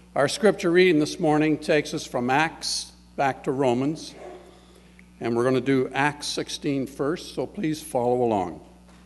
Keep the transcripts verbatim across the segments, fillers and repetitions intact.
Our scripture reading this morning takes us from Acts back to Romans, and we're going to do Acts sixteen first, so please follow along.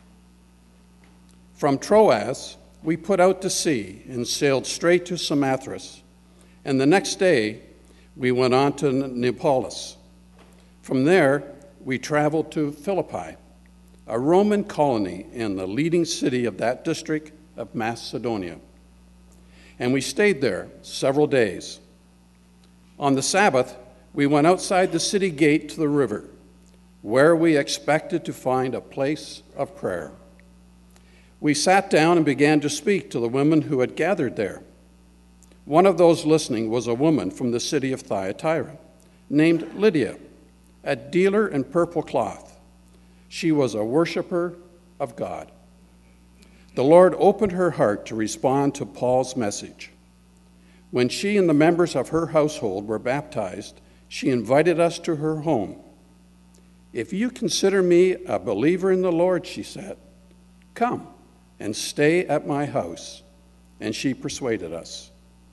From Troas, we put out to sea and sailed straight to Samothrace, and the next day we went on to Neapolis. From there, we traveled to Philippi, a Roman colony and the leading city of that district of Macedonia. And we stayed there several days. On the Sabbath, we went outside the city gate to the river, where we expected to find a place of prayer. We sat down and began to speak to the women who had gathered there. One of those listening was a woman from the city of Thyatira, named Lydia, a dealer in purple cloth. She was a worshiper of God. The Lord opened her heart to respond to Paul's message. When she and the members of her household were baptized, she invited us to her home. "If you consider me a believer in the Lord," she said, "come and stay at my house." And she persuaded us.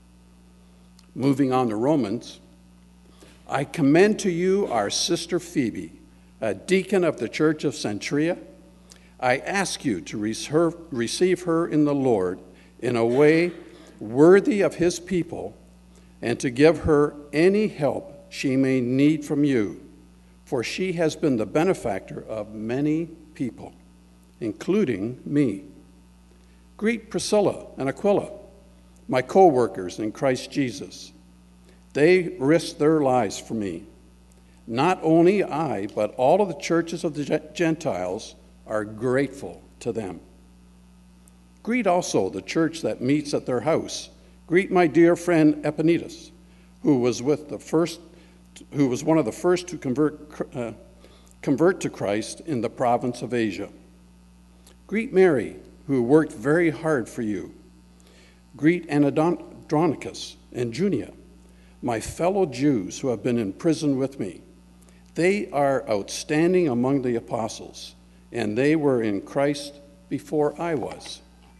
Moving on to Romans, I commend to you our sister Phoebe, a deacon of the church of Cenchrea. I ask you to receive her in the Lord in a way worthy of his people, and to give her any help she may need from you, for she has been the benefactor of many people, including me. Greet Priscilla and Aquila, my co-workers in Christ Jesus. They risked their lives for me. Not only I, but all of the churches of the Gentiles are grateful to them. Greet also the church that meets at their house. Greet my dear friend Epaenetus, who was with the first, who was one of the first to convert uh, convert to Christ in the province of Asia. Greet Mary, who worked very hard for you. Greet Andronicus and Junia, my fellow Jews who have been in prison with me. They are outstanding among the apostles, and they were in Christ before I was.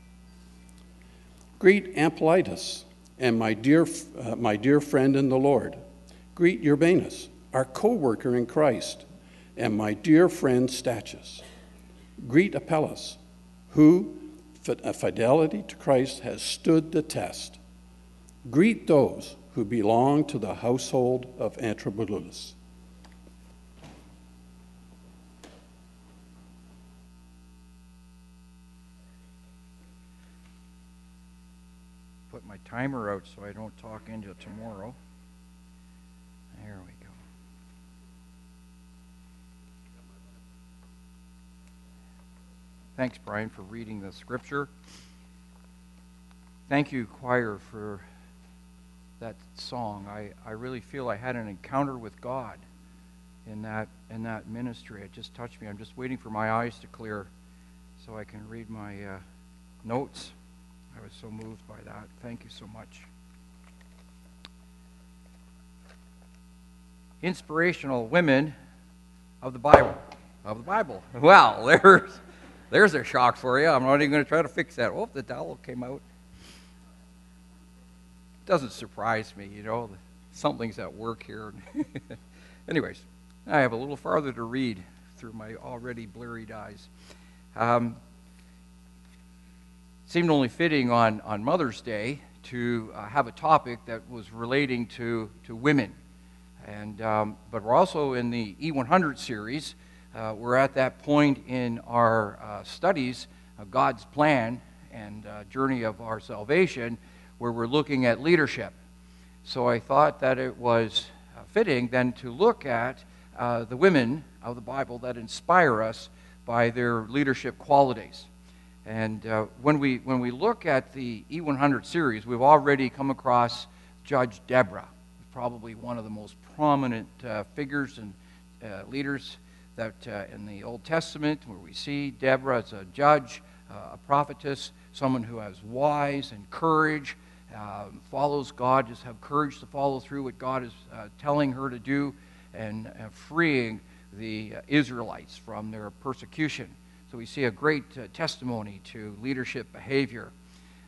Greet Ampliatus and my dear, uh, my dear friend in the Lord. Greet Urbanus, our co-worker in Christ, and my dear friend Stachys. Greet Apelles, who, fidelity to Christ, has stood the test. Greet those who belong to the household of Aristobulus. Put my timer out so I don't talk into tomorrow. There we go. Thanks, Brian, for reading the scripture. Thank you, choir, for that song. I, I really feel I had an encounter with God in that in that ministry. It just touched me. I'm just waiting for my eyes to clear so I can read my uh, notes. I was so moved by that. Thank you so much. Inspirational women of the Bible. Of the Bible. Well, there's, there's a shock for you. I'm not even going to try to fix that. Oh, the towel came out. Doesn't surprise me, you know. Something's at work here. Anyways, I have a little farther to read through my already blurry eyes. Um, seemed only fitting on, on Mother's Day to uh, have a topic that was relating to, to women. And um, but we're also in the E one hundred series. Uh, we're at that point in our uh, studies of God's plan and uh, journey of our salvation, where we're looking at leadership. So I thought that it was uh, fitting then to look at uh, the women of the Bible that inspire us by their leadership qualities. And uh, when we when we look at the E one hundred series, we've already come across Judge Deborah, probably one of the most prominent uh, figures and uh, leaders that uh, in the Old Testament, where we see Deborah as a judge, uh, a prophetess, someone who has wise and courage, uh, follows God, just have courage to follow through what God is uh, telling her to do, and uh, freeing the uh, Israelites from their persecution. So we see a great uh, testimony to leadership behavior.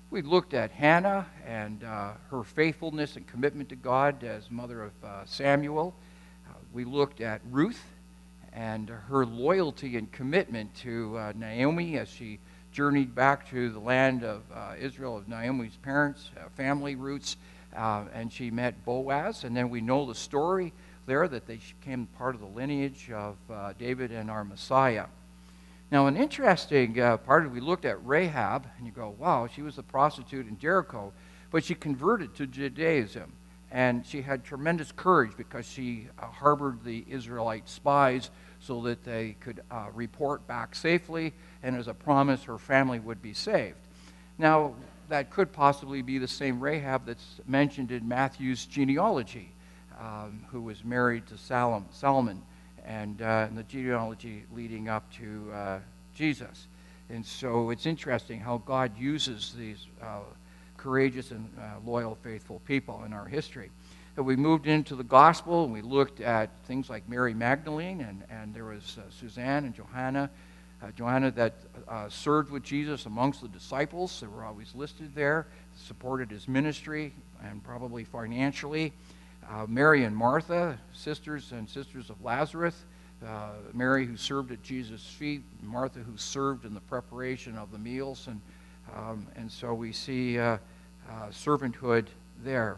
We looked at Hannah and uh, her faithfulness and commitment to God as mother of uh, Samuel. Uh, we looked at Ruth and her loyalty and commitment to uh, Naomi as she journeyed back to the land of uh, Israel, of Naomi's parents, uh, family roots, uh, and she met Boaz. And then we know the story there that they became part of the lineage of uh, David and our Messiah. Now, an interesting uh, part, we looked at Rahab, and you go, wow, she was a prostitute in Jericho, but she converted to Judaism, and she had tremendous courage because she uh, harbored the Israelite spies so that they could uh, report back safely, and as a promise, her family would be saved. Now, that could possibly be the same Rahab that's mentioned in Matthew's genealogy, um, who was married to Salom, Solomon, and uh, in the genealogy leading up to uh, Jesus. And so it's interesting how God uses these uh, courageous and uh, loyal, faithful people in our history. And we moved into the gospel, and we looked at things like Mary Magdalene, and, and there was uh, Suzanne and Johanna, uh, Johanna that uh, served with Jesus amongst the disciples. They were always listed there, supported his ministry, and probably financially. Uh, Mary and Martha, sisters and sisters of Lazarus. Uh, Mary, who served at Jesus' feet. Martha, who served in the preparation of the meals. And, um, and so we see uh, uh, servanthood there.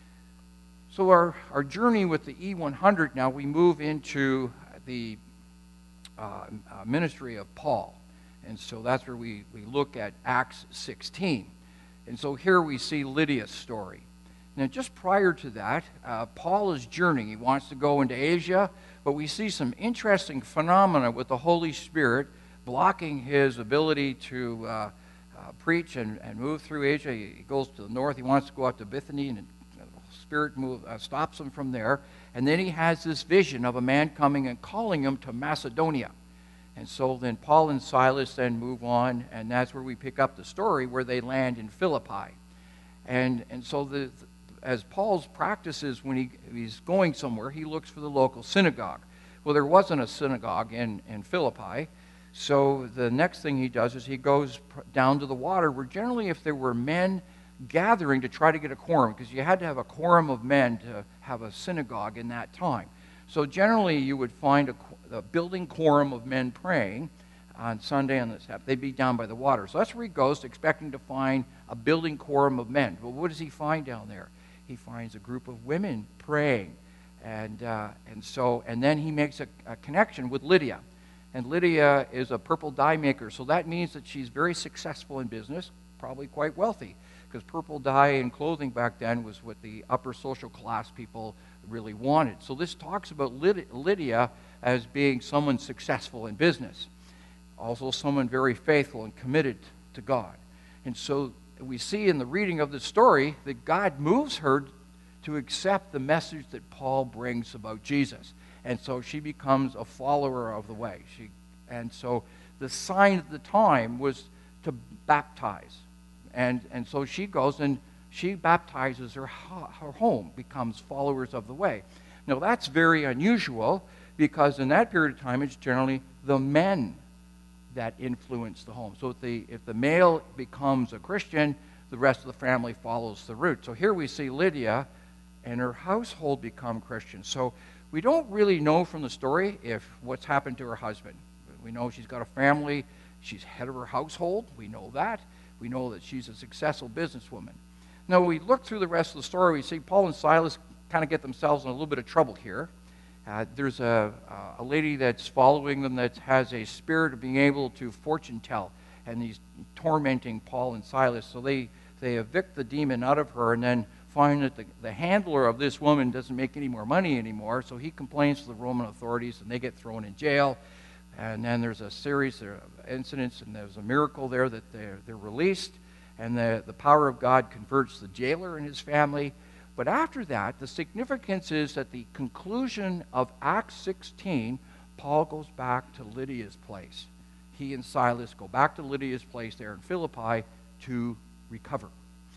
So our, our journey with the E one hundred, now we move into the uh, uh, ministry of Paul. And so that's where we, we look at Acts sixteen. And so here we see Lydia's story. Now, just prior to that, uh, Paul is journeying. He wants to go into Asia, but we see some interesting phenomena with the Holy Spirit blocking his ability to uh, uh, preach and, and move through Asia. He, he goes to the north. He wants to go out to Bithynia, and the Spirit move, uh, stops him from there. And then he has this vision of a man coming and calling him to Macedonia. And so then Paul and Silas then move on, and that's where we pick up the story where they land in Philippi. And, and so the... as Paul's practices when he, he's going somewhere, he looks for the local synagogue. Well, there wasn't a synagogue in, in Philippi, so the next thing he does is he goes down to the water, where generally if there were men gathering to try to get a quorum, because you had to have a quorum of men to have a synagogue in that time. So generally you would find a, a building quorum of men praying on Sunday on the Sabbath. They'd be down by the water. So that's where he goes, expecting to find a building quorum of men. But what does he find down there? He finds a group of women praying, and uh, and so and then he makes a, a connection with Lydia, and Lydia is a purple dye maker, so that means that she's very successful in business, probably quite wealthy, because purple dye and clothing back then was what the upper social class people really wanted. So this talks about Lydia as being someone successful in business, also someone very faithful and committed to God, and so we see in the reading of the story that God moves her to accept the message that Paul brings about Jesus. And so she becomes a follower of the way. She, and so the sign of the time was to baptize. And, and so she goes and she baptizes her, her home, becomes followers of the way. Now that's very unusual, because in that period of time it's generally the men that influence the home. So if the, if the male becomes a Christian, the rest of the family follows the root. So here we see Lydia and her household become Christians. So we don't really know from the story if what's happened to her husband. We know she's got a family. She's head of her household. We know that. We know that she's a successful businesswoman. Now, we look through the rest of the story. We see Paul and Silas kind of get themselves in a little bit of trouble here. Uh, there's a, a lady that's following them that has a spirit of being able to fortune tell, and he's tormenting Paul and Silas. So they, they evict the demon out of her, and then find that the, the handler of this woman doesn't make any more money anymore, so he complains to the Roman authorities, and they get thrown in jail. And then there's a series of incidents, and there's a miracle there that they're, they're released, and the, the power of God converts the jailer and his family. But after that, the significance is at the conclusion of Acts sixteen, Paul goes back to Lydia's place. He and Silas go back to Lydia's place there in Philippi to recover.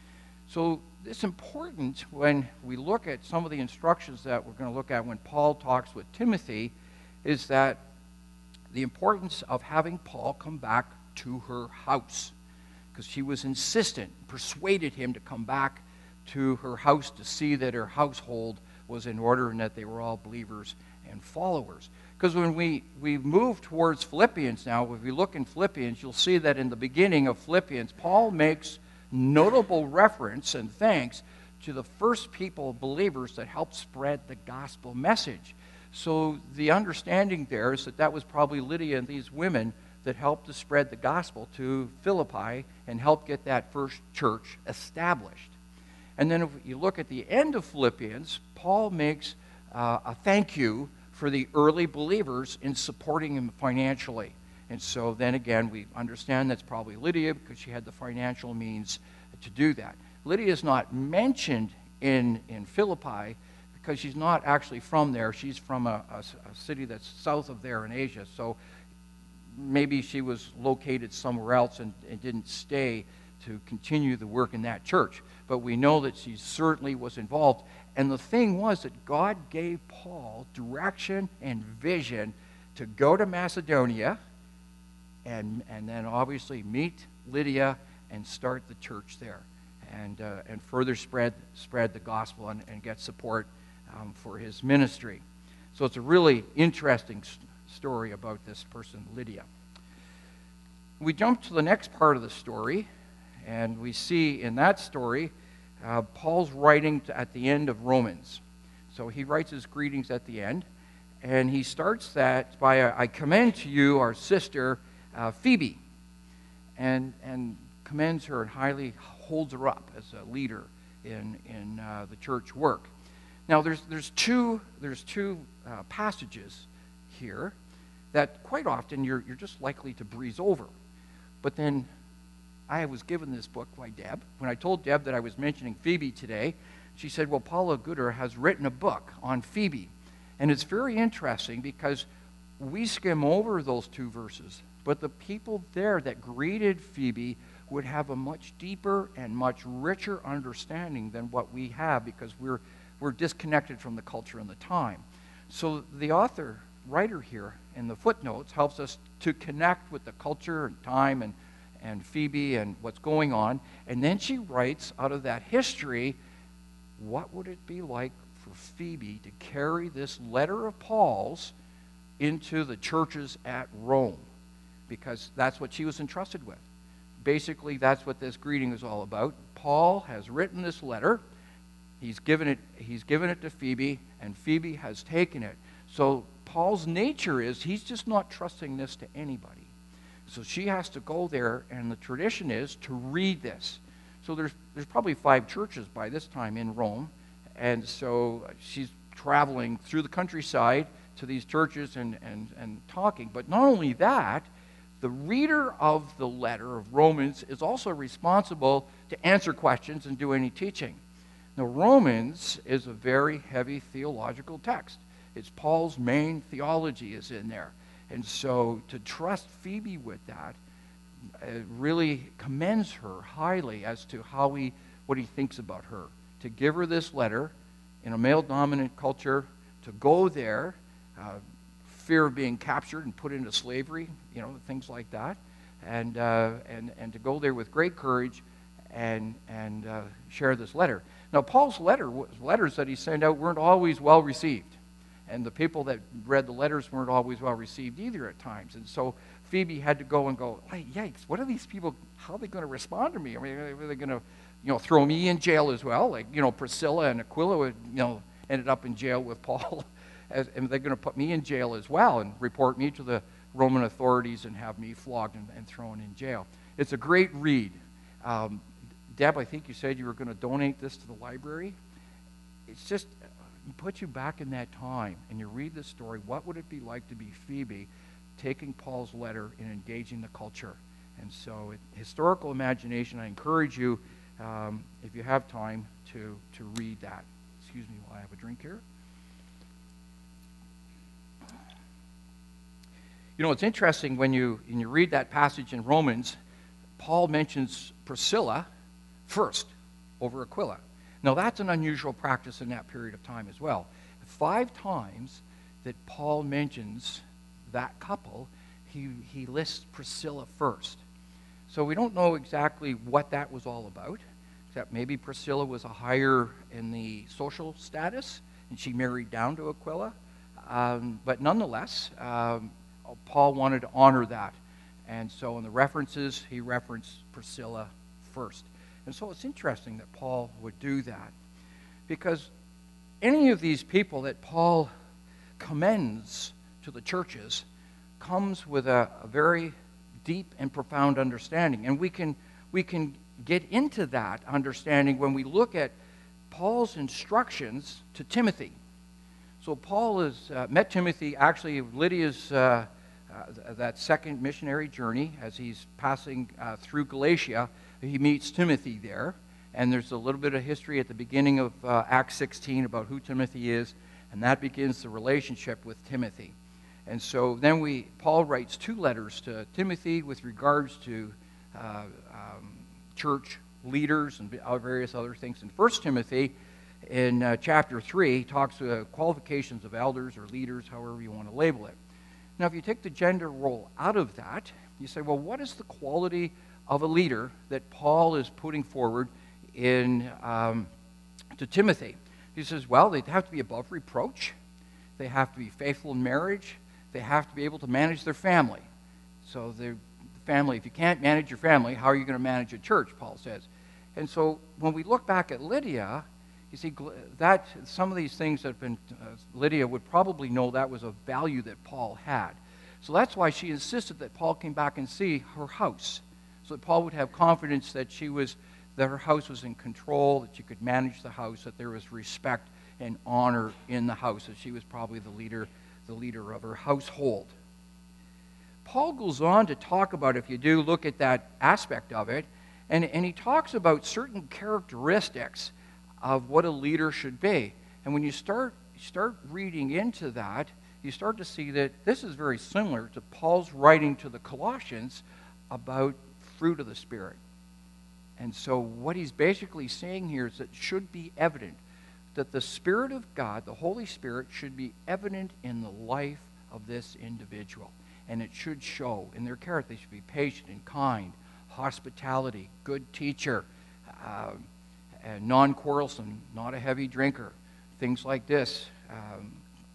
So it's important when we look at some of the instructions that we're going to look at when Paul talks with Timothy, is that the importance of having Paul come back to her house. because she was insistent, persuaded him to come back to her house to see that her household was in order and that they were all believers and followers. Because when we, we move towards Philippians now, if we look in Philippians, you'll see that in the beginning of Philippians, Paul makes notable reference and thanks to the first people, believers, that helped spread the gospel message. So the understanding there is that that was probably Lydia and these women that helped to spread the gospel to Philippi and helped get that first church established. And then if you look at the end of Philippians, Paul makes uh, a thank you for the early believers in supporting him financially. And so then again, we understand that's probably Lydia because she had the financial means to do that. Lydia is not mentioned in, in Philippi because she's not actually from there. She's from a, a, a city that's south of there in Asia. So maybe she was located somewhere else and, and didn't stay to continue the work in that church. But we know that she certainly was involved. And the thing was that God gave Paul direction and vision to go to Macedonia and, and then obviously meet Lydia and start the church there and, uh, and further spread, spread the gospel and, and get support um, for his ministry. So it's a really interesting st- story about this person, Lydia. We jump to the next part of the story, and we see in that story uh, Paul's writing to, at the end of Romans. So he writes his greetings at the end, and he starts that by, uh, I commend to you our sister uh, Phoebe, and, and commends her and highly holds her up as a leader in, in uh, the church work. Now there's, there's two, there's two uh, passages here that quite often you're, you're just likely to breeze over. But then I was given this book by Deb. When I told Deb that I was mentioning Phoebe today, she said, well, Paula Gooder has written a book on Phoebe. And it's very interesting because we skim over those two verses, but the people there that greeted Phoebe would have a much deeper and much richer understanding than what we have because we're, we're disconnected from the culture and the time. So the author, writer here in the footnotes helps us to connect with the culture and time and, and Phoebe and what's going on. And then she writes out of that history, what would it be like for Phoebe to carry this letter of Paul's into the churches at Rome? Because that's what she was entrusted with. Basically, that's what this greeting is all about. Paul has written this letter. He's given it, he's given it to Phoebe, and Phoebe has taken it. So Paul's nature is he's just not trusting this to anybody. So she has to go there, and the tradition is to read this. So there's there's probably five churches by this time in Rome, and so she's traveling through the countryside to these churches and, and, and talking. But not only that, the reader of the letter of Romans is also responsible to answer questions and do any teaching. Now, Romans is a very heavy theological text. It's Paul's main theology is in there. And so to trust Phoebe with that uh, really commends her highly as to how he, what he thinks about her. To give her this letter in a male-dominant culture, to go there, uh, fear of being captured and put into slavery, you know, things like that, and uh, and and to go there with great courage and and uh, share this letter. Now, Paul's letter, letters that he sent out weren't always well received, and the people that read the letters weren't always well received either at times. And so Phoebe had to go and go, hey, yikes! What are these people? How are they going to respond to me? I mean, are they going to, you know, throw me in jail as well? Like, you know, Priscilla and Aquila, would, you know, ended up in jail with Paul. As, and they're going to put me in jail as well and report me to the Roman authorities and have me flogged and, and thrown in jail. It's a great read. Um, Deb, I think you said you were going to donate this to the library. It's just, it puts you back in that time and you read the story. What would it be like to be Phoebe taking Paul's letter and engaging the culture? And so it, historical imagination, I encourage you, um, if you have time, to, to read that. Excuse me while I have a drink here. You know, it's interesting when you, when you read that passage in Romans, Paul mentions Priscilla first over Aquila. Now, that's an unusual practice in that period of time as well. Five times that Paul mentions that couple, he, he lists Priscilla first. So we don't know exactly what that was all about, except maybe Priscilla was a higher in the social status, and she married down to Aquila. Um, but nonetheless, um, Paul wanted to honor that. And so in the references, he referenced Priscilla first. And so it's interesting that Paul would do that, because any of these people that Paul commends to the churches comes with a, a very deep and profound understanding. And we can, we can get into that understanding when we look at Paul's instructions to Timothy. So Paul has uh, met Timothy, actually Lydia's, uh, uh, that second missionary journey, as he's passing uh, through Galatia, he meets Timothy there. And there's a little bit of history at the beginning of uh, Acts sixteen about who Timothy is, and that begins the relationship with Timothy. And so then we, Paul writes two letters to Timothy with regards to uh, um, church leaders and various other things. In First Timothy, in uh, chapter three, he talks uh, qualifications of elders or leaders, however you want to label it. Now, if you take the gender role out of that, you say, well, what is the quality of a leader that Paul is putting forward in um, to Timothy? He says, well, they have to be above reproach. They have to be faithful in marriage. They have to be able to manage their family. So the family, if you can't manage your family, how are you going to manage a church, Paul says. And so when we look back at Lydia, you see that some of these things that have been, uh, Lydia would probably know that was a value that Paul had. So that's why she insisted that Paul came back and see her house, so that Paul would have confidence that she was, that her house was in control, that she could manage the house, that there was respect and honor in the house, that she was probably the leader, the leader of her household. Paul goes on to talk about, if you do look at that aspect of it, and, and he talks about certain characteristics of what a leader should be. And when you start, start reading into that, you start to see that this is very similar to Paul's writing to the Colossians about fruit of the Spirit. And so what he's basically saying here is that it should be evident that the Spirit of God, the Holy Spirit, should be evident in the life of this individual. And it should show in their character. They should be patient and kind, hospitality, good teacher, uh, and non-quarrelsome, not a heavy drinker, things like this. Um,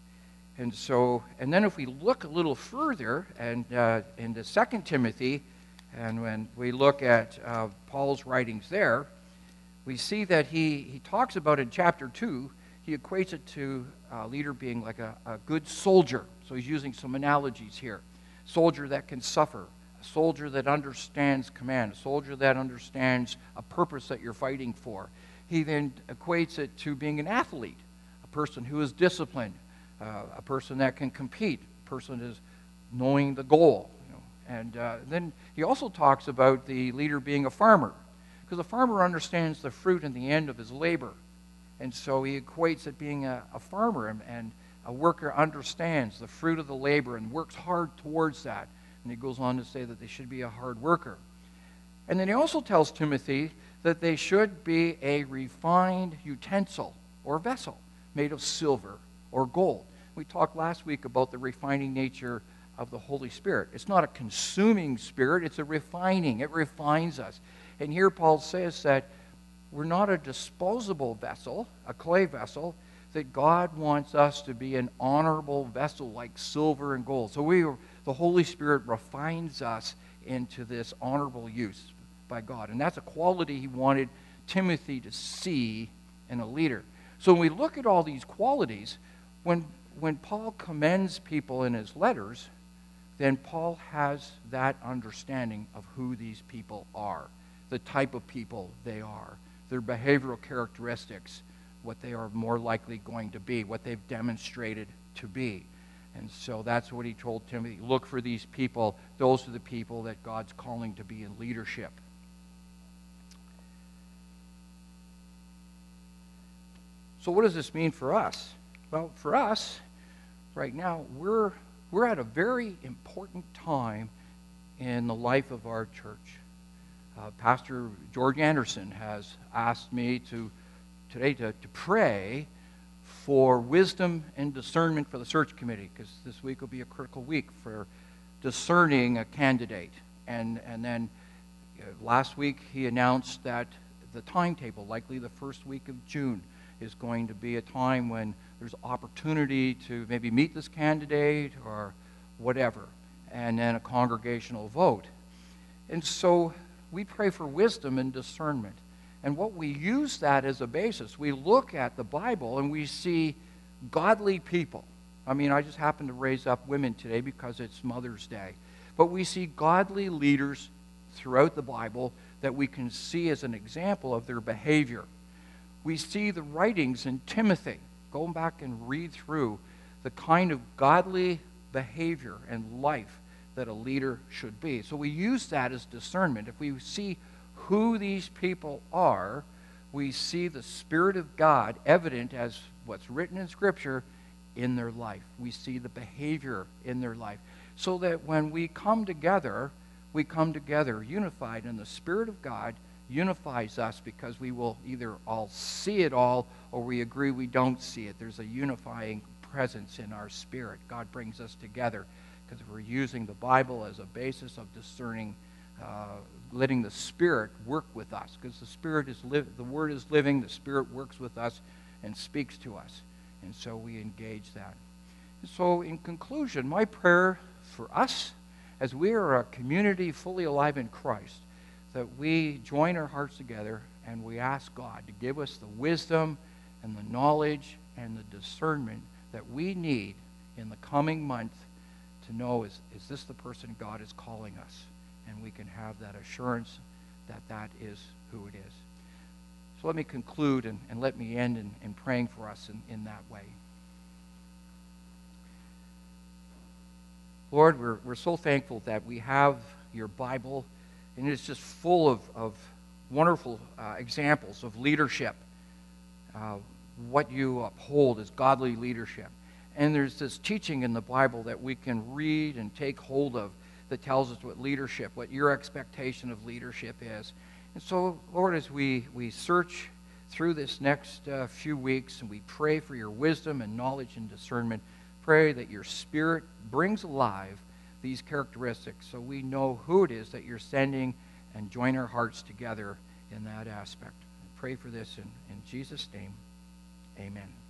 and so, and then if we look a little further, and uh, into Second Timothy, and when we look at uh, Paul's writings there, we see that he, he talks about in chapter two, he equates it to a leader being like a, a good soldier. So he's using some analogies here. Soldier that can suffer, a soldier that understands command, a soldier that understands a purpose that you're fighting for. He then equates it to being an athlete, a person who is disciplined, uh, a person that can compete, a person is knowing the goal. You know. And uh, then he also talks about the leader being a farmer, because a farmer understands the fruit and the end of his labor. And so he equates it being a, a farmer, and, and a worker understands the fruit of the labor and works hard towards that. And he goes on to say that they should be a hard worker. And then he also tells Timothy that they should be a refined utensil or vessel made of silver or gold. We talked last week about the refining nature of the Holy Spirit. It's not a consuming spirit, it's a refining. It refines us. And here Paul says that we're not a disposable vessel, a clay vessel, that God wants us to be an honorable vessel like silver and gold. So we, the Holy Spirit refines us into this honorable use by God. And that's a quality he wanted Timothy to see in a leader. So when we look at all these qualities, when, when Paul commends people in his letters, then Paul has that understanding of who these people are, the type of people they are, their behavioral characteristics, what they are more likely going to be, what they've demonstrated to be. And so that's what he told Timothy. Look for these people. Those are the people that God's calling to be in leadership. So what does this mean for us? Well, for us, right now, we're, we're at a very important time in the life of our church. Uh, Pastor George Anderson has asked me to today to, to pray for wisdom and discernment for the search committee, because this week will be a critical week for discerning a candidate and, and then last week he announced that the timetable, likely the first week of June, is going to be a time when there's opportunity to maybe meet this candidate or whatever, and then a congregational vote. And so we pray for wisdom and discernment. And what we use that as a basis, we look at the Bible and we see godly people. I mean, I just happen to raise up women today because it's Mother's Day. But we see godly leaders throughout the Bible that we can see as an example of their behavior. We see the writings in Timothy. Go back and read through the kind of godly behavior and life that a leader should be. So we use that as discernment. If we see who these people are, we see the Spirit of God evident as what's written in Scripture in their life. We see the behavior in their life. So that when we come together, we come together unified, and the Spirit of God unifies us because we will either all see it all or we agree we don't see it. There's a unifying presence in our spirit. God brings us together because we're using the Bible as a basis of discerning, uh, letting the Spirit work with us, because the Spirit is li- the Word is living, the Spirit works with us and speaks to us, and so we engage that. And so in conclusion, my prayer for us, as we are a community fully alive in Christ, that we join our hearts together and we ask God to give us the wisdom and the knowledge and the discernment that we need in the coming month to know, is, is this the person God is calling us? And we can have that assurance that that is who it is. So let me conclude and, and let me end in, in praying for us in, in that way. Lord, we're, we're so thankful that we have your Bible, and it's just full of, of wonderful uh, examples of leadership, uh, what you uphold as godly leadership. And there's this teaching in the Bible that we can read and take hold of that tells us what leadership, what your expectation of leadership is. And so, Lord, as we, we search through this next uh, few weeks and we pray for your wisdom and knowledge and discernment, pray that your Spirit brings alive these characteristics so we know who it is that you're sending and join our hearts together in that aspect. I pray for this in, in Jesus' name. Amen.